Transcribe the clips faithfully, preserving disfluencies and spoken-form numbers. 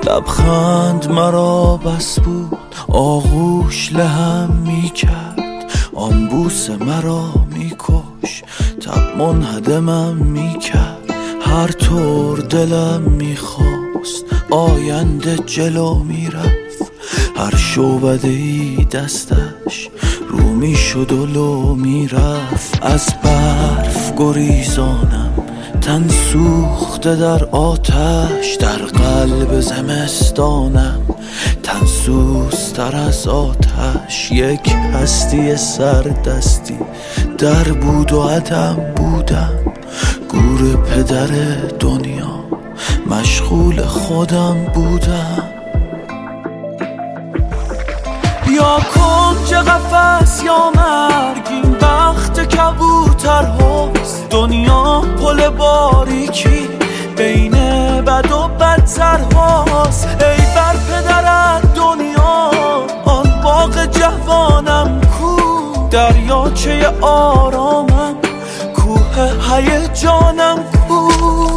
لبخند مرا بس بود، آغوش لهم می کرد، آن بوس مرا می کش، تب منهدمم می کرد. هر طور دلم می خواست آینده جلو می رفت، هر شعبده ای دستش رو می شد و لو می رفت. از برف گریزانم تن سوخته در آتش، در قلب زمستانم تن سوزتر از آتش. یک هستی سردستی در بود و عدم بودم، گور پدر دنیا مشغول خودم بودم. یا کنج قفس یا مرگ، این بخت کبوتر هاست. دنیا پل باریکی بین بد و بدتر هاست. ای بر پدرت دنیا، آن باغ جوانم کو، دریاچه آرامم، کوه هیجانم کو.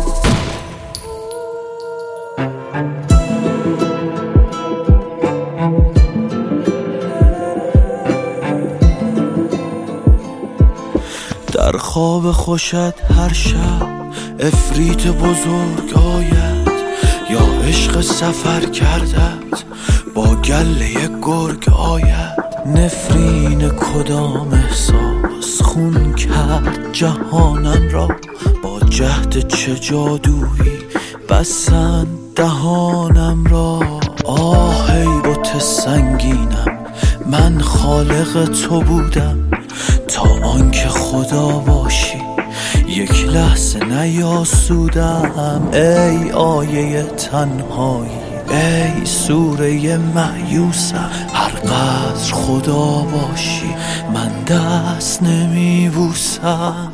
در خواب خوشت هر شب افریت بزرگ آید، یا عشق سفر کردت با گله گرگ آید. نفرین کدام احساس خون کرد جهانم را، با جهد چه جادویی بستند دهانم را. آه ای بت سنگینم، من خالق تو بودم، تا آنکه خدا باشی یک لحظه نیاسودم. ای آیه تنهایی، ای سوره مایوسم، هر قدر خدا باشی من دست نمیبوسم.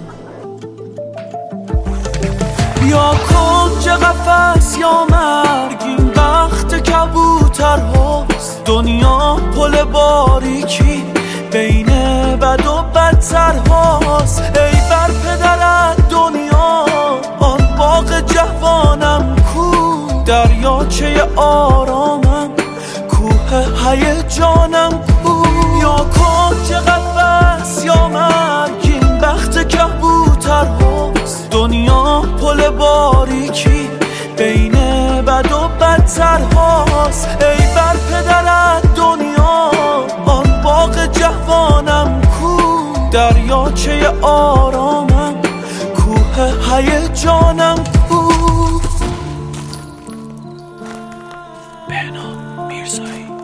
یا کنج قفس یا مرگ، این بخت کبوتر هاست. دنیا پل باریکی بین بد و بدتر هاست. ای بر پدرت دنیا، آن باغ جوانم کو، دریاچه آرامم، کوه هیجانم کو. یا کنج قفس یا مرگ، این بخت کبوتر هاست. دنیا پل باریکی بین بد و بدتر هاست. ای بر پدرت دنیا، آن باغ جوانم کو، دریاچه آرامم، کوه هیجانم کو. بهنام میرزایی.